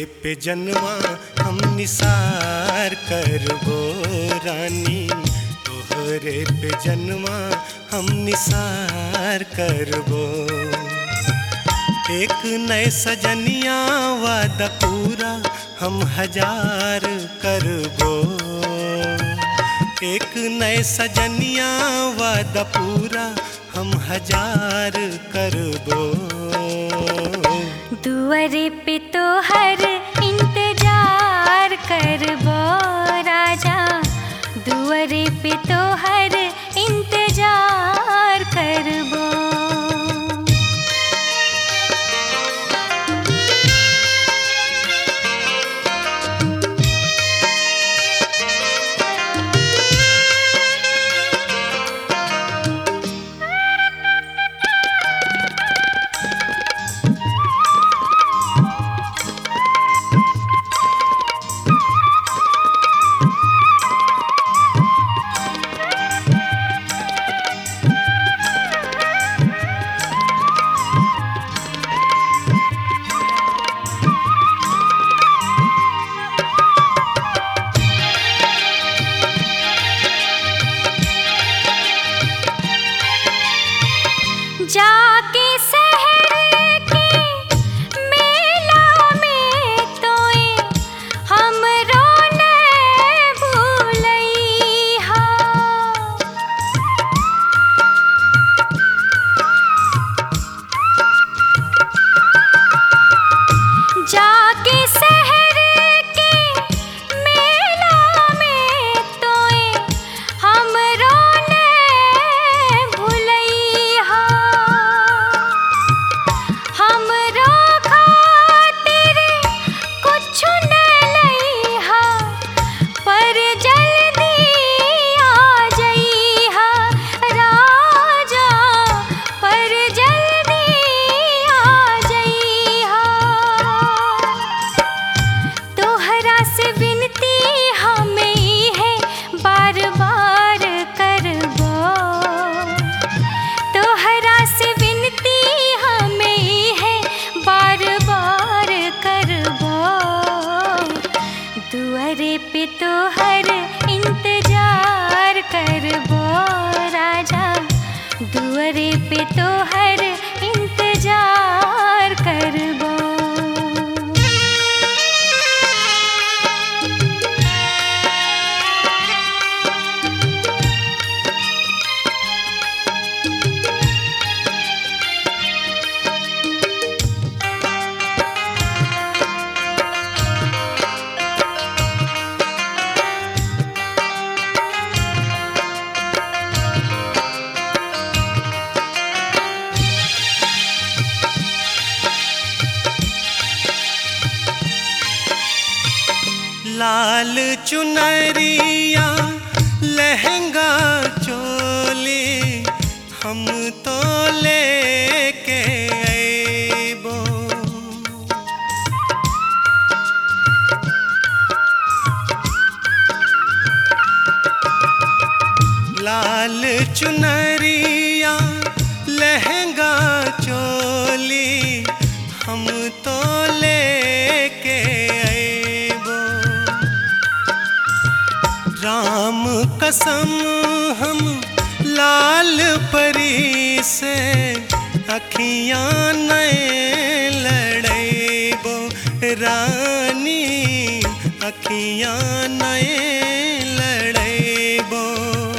पे जन्मा हम निसार करबो रानी, तोहरे पे जन्मा हम निसार करबो। एक नए सजनिया वादा पूरा हम 1000 करबो। एक नए सजनिया वादा पूरा हम 1000 करबो। दुआरे पे तो हर इंतजार करबो राजा, दुआरे पे तो हर इंतजार करबो। जाके शहर के मेला में तोए हमरो ने भूलइहा। जाके शहर के मेला में तोए हमरो ने भूलइहा। हमरो खातिर कुछु न लइहा, पर जल्दी आ जइहा राजा, पर जल्दी आ जइहा। तोहरा से विनती हमें है बार बार करबो। तोहरा से विनती हमें है बार बार करबो। दुआरे पे तो हर इंतजार करबो राजा, दुआरे पे तो हर इंतजार करबो। लाल चुनरिया लहंगा चोली हम तो लेके अइबो। लाल चुनरिया लहंगा चोली हम तो लेके अइबो। राम कसम हम लाल परी से अखियाँ नए लड़ैबो रानी, अखियाँ नए लड़ैबो।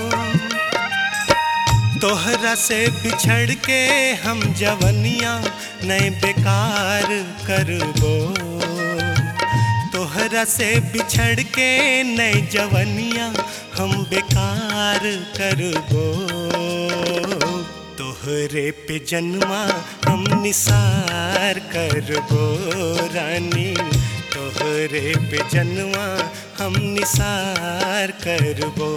तोहरा से बिछड़ के हम जवनिया नए बेकार करबो। तोहरा से बिछड़ के नए जवनिया हम बेकार करबो। तोहरे पे जन्मा हम निसार करबो रानी, तोहरे पे जन्मा हम निसार करबो।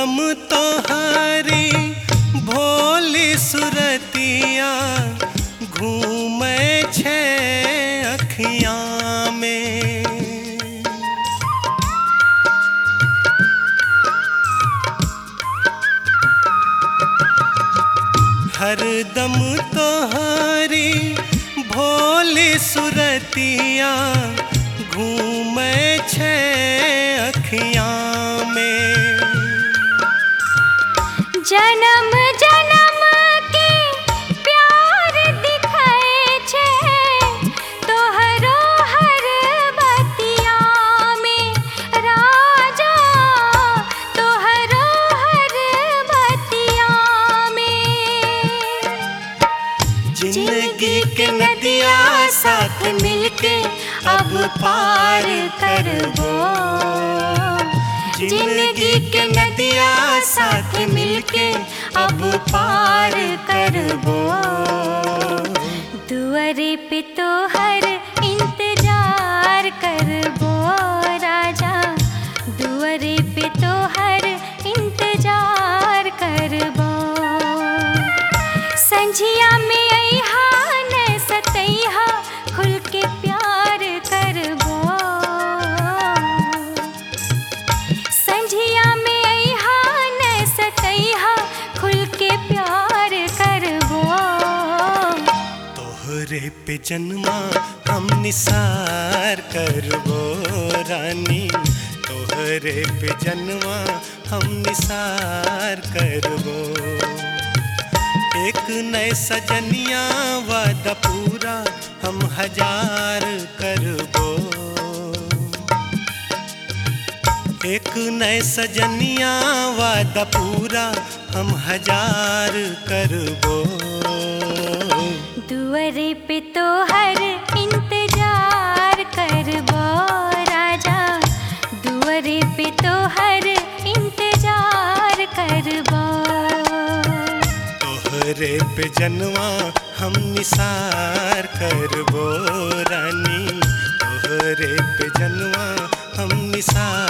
दम तोहारी भोली सुरतिया घूमे छे अखियाँ में। हर दम तोहारी भोली सुरतिया घूमे छे अखियाँ में। जन्म जन्म के प्यार दिखाए छे तोहरो हर बतिया में राजा, तोहरो हर बतिया में। जिंदगी के नदिया साथ मिलके अब पार करबो। जिंदगी के नदिया साथ मिलके अब पार करबो। दुआरे पे तो हर इंतजार करबो राजा, दुआरे पे तो हर इंतजार करबो। संझिया में अइहा न सतैहा खुल के प्यार करबो। संझिया में अइहा न सतैहा खुल के प्यार करबो। तोहरे पे जन्मा हम निसार करबो रानी, तोहरे पे जन्मा हम निसार करबो। एक नए सजनिया वादा पूरा हम 1000 करबो। एक नए सजनिया वादा पूरा हम 1000 करबो। दुआरे पे तो हर इंतजार करबो राजा, दुआरे पे तो हर इंतजार करबो। तोहरे पे जनवा हम निसार करबो रानी, तोहरे पे जनवा हम निसार